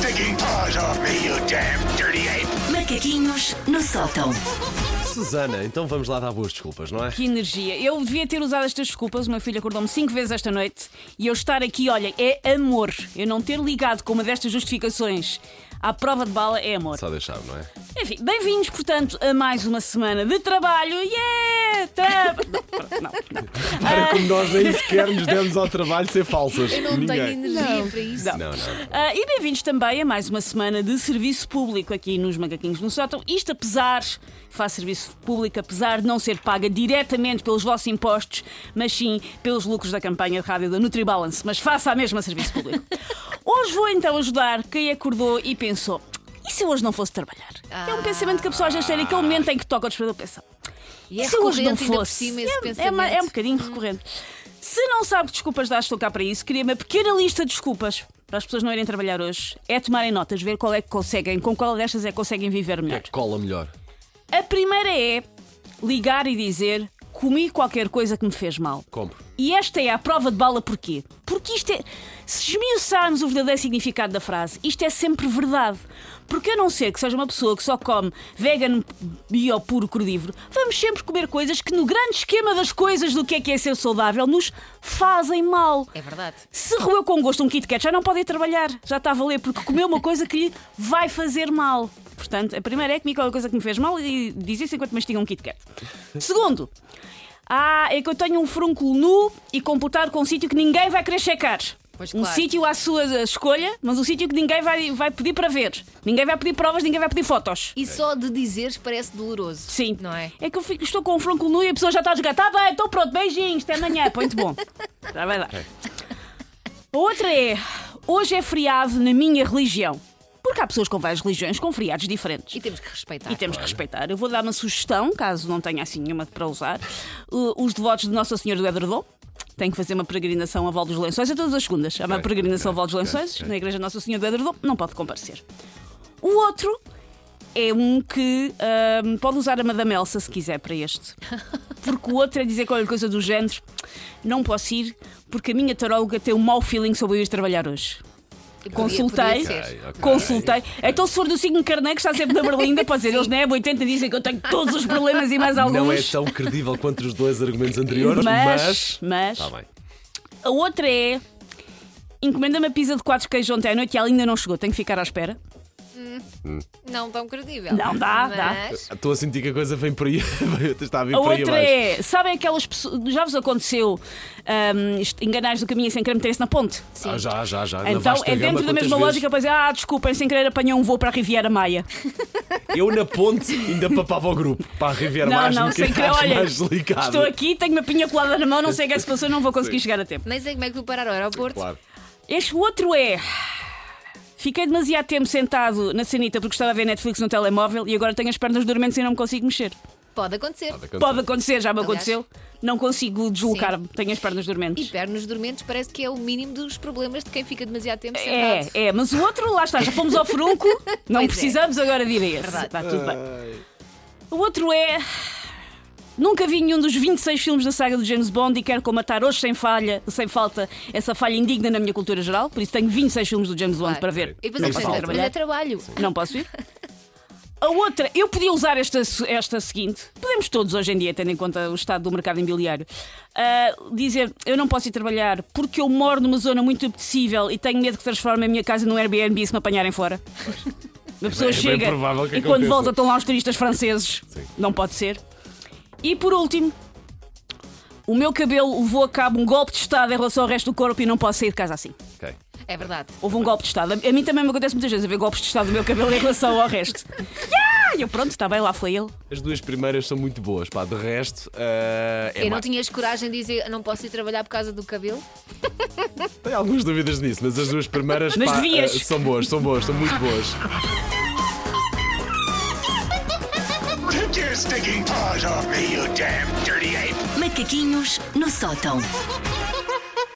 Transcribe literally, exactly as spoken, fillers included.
stinking paws off me, you damn dirty ape! Macaquinhos no sótão. Susana, então vamos lá dar boas desculpas, não é? Que energia. Eu devia ter usado estas desculpas. O meu filho acordou-me cinco vezes esta noite e eu estar aqui, olha, é amor. Eu não ter ligado com uma destas justificações à prova de bala é amor. Só deixar, não é? Enfim, bem-vindos, portanto, a mais uma semana de trabalho. Yeah! Tra... Não, não, não. Para como nós nem sequer nos demos ao trabalho ser falsas. Eu não Ninguém. tenho energia para isso. Não. Não, não. Ah, e bem-vindos também a mais uma semana de serviço público aqui nos Macaquinhos no Sótão. Isto apesar, faço serviço público, apesar de não ser paga diretamente pelos vossos impostos, mas sim pelos lucros da campanha de rádio da NutriBalance. Mas faça a mesma serviço público. Hoje vou então ajudar quem acordou e pensou: e se eu hoje não fosse trabalhar? Ah. É um pensamento que a pessoa já tem naquele momento em que toca o despertador, pensa: E é se eu hoje não recorrente ainda por fosse? cima esse É, é, pensamento. uma- é um bocadinho recorrente. Se não sabe que desculpas dar, estou cá para isso. Queria uma pequena lista de desculpas para as pessoas não irem trabalhar hoje. É tomarem notas, ver qual é que conseguem, com qual destas é que conseguem viver O que é melhor. que cola melhor? A primeira é ligar e dizer: comi qualquer coisa que me fez mal. Compro. E esta é a prova de bala porquê? Porque isto é... Se esmiuçarmos o verdadeiro significado da frase, isto é sempre verdade. Porque a não ser que seja uma pessoa que só come vegan, bio, puro, crudívoro, vamos sempre comer coisas que no grande esquema das coisas do que é que é ser saudável nos fazem mal. É verdade. Se roeu com gosto um Kit Kat, já não pode ir trabalhar. Já está a valer, porque comeu uma coisa que lhe vai fazer mal. Portanto, a primeira é comer qualquer coisa que me fez mal e diz isso enquanto mastiga um Kit Kat. Segundo, ah, é que eu tenho um frúnculo nu e computado com um sítio que ninguém vai querer checar. Pois Um claro. sítio à sua escolha, mas um sítio que ninguém vai, vai pedir para ver. Ninguém vai pedir provas, ninguém vai pedir fotos. E só de dizeres parece doloroso. Sim. Não é? É que eu fico, estou com um frúnculo nu e a pessoa já está a jogar. Tá bem, então pronto, beijinhos, até amanhã. Muito bom. Já vai dar. A outra é: hoje é feriado na minha religião. Porque há pessoas com várias religiões com feriados diferentes. E temos que respeitar. E temos que respeitar. Eu vou dar uma sugestão, caso não tenha assim nenhuma para usar. Uh, os devotos de Nossa Senhora do Edredom têm que fazer uma peregrinação a Val dos Lençóis a todas as segundas. Há uma Ok, peregrinação a Val dos ok, Lençóis, ok. na Igreja de Nossa Senhora do Edredom, não pode comparecer. O outro é um que ahm, pode usar a Madame Elsa se quiser para este. Porque o outro é dizer qualquer coisa do género: não posso ir porque a minha taróloga tem um mau feeling sobre eu ir trabalhar hoje. Podia- Consultei, podia ser. Ok, ok. consultei. Então, se for do signo Carneiro, que está sempre na Berlinda, pode dizer: eles na E B oitenta dizem que eu tenho todos os problemas e mais alguns. Não é tão credível quanto os dois argumentos anteriores, mas. Mas, mas Está bem. a outra é: encomenda-me a pizza de quatro queijos ontem à noite e ela ainda não chegou, tenho que ficar à espera. Não tão credível. Não dá, dá. Mas... Estou a sentir que a coisa vem por aí. Está a vir A por aí outra abaixo. é: sabem aquelas pessoas. Já vos aconteceu ahm, est- enganares do caminho sem querer meterem-se na ponte? Sim. Ah, já, já, já. Na Então vasta é gama, dentro da quantas mesma vezes? lógica, pois é, ah, desculpem, sem querer apanhou um voo para a Riviera Maia. Eu na ponte ainda papava o grupo para a Riviera Não, mais não, um sem bocadinho querer, olha, mais delicado. estou aqui, tenho uma pinha colada na mão, não sei o que é que se passou, não vou conseguir chegar a tempo. Nem sei como é que vou parar ao aeroporto. Claro. Este outro é: fiquei demasiado tempo sentado na sanita porque estava a ver Netflix no telemóvel e agora tenho as pernas dormentes e não me consigo mexer. Pode acontecer. Pode acontecer. Pode acontecer, já me Aliás. aconteceu. Não consigo deslocar-me, tenho as pernas E dormentes. pernas dormentes parece que é o mínimo dos problemas de quem fica demasiado tempo É, sentado. é, mas o outro, lá está, já fomos ao frunco, não Pois é. precisamos agora de ir a esse. Verdade. Está tudo bem. O outro é: nunca vi nenhum dos vinte e seis filmes da saga do James Bond e quero comatar hoje sem falha, sem falta, essa falha indigna na minha cultura geral. Por isso tenho vinte e seis filmes do James Bond Claro. para ver. E depois Não é, posso mas ir é trabalhar. trabalho. Não posso ir. A outra, eu podia usar esta, esta seguinte. Podemos todos hoje em dia, tendo em conta o estado do mercado imobiliário, ah, dizer: eu não posso ir trabalhar porque eu moro numa zona muito apetecível e tenho medo que transforme a minha casa num Airbnb se me apanharem fora. A pessoa É bem chega provável que e quando aconteça. volta estão lá os turistas franceses. Sim. Não pode ser. E por último, o meu cabelo levou a cabo um golpe de estado em relação ao resto do corpo e não posso sair de casa assim. Ok. É verdade. Houve um golpe de estado. A mim também me acontece muitas vezes haver golpes de estado do meu cabelo em relação ao resto. Yeah! E eu, pronto, está bem, lá foi ele. As duas primeiras são muito boas, pá. De resto, ah, é Eu não mais- tinhas coragem de dizer não posso ir trabalhar por causa do cabelo? Tenho algumas dúvidas nisso, mas as duas primeiras Mas pá, devias. ah, são boas, são boas, são muito boas. Take your stinking paws off me, you damn dirty ape! Macaquinhos no sótão.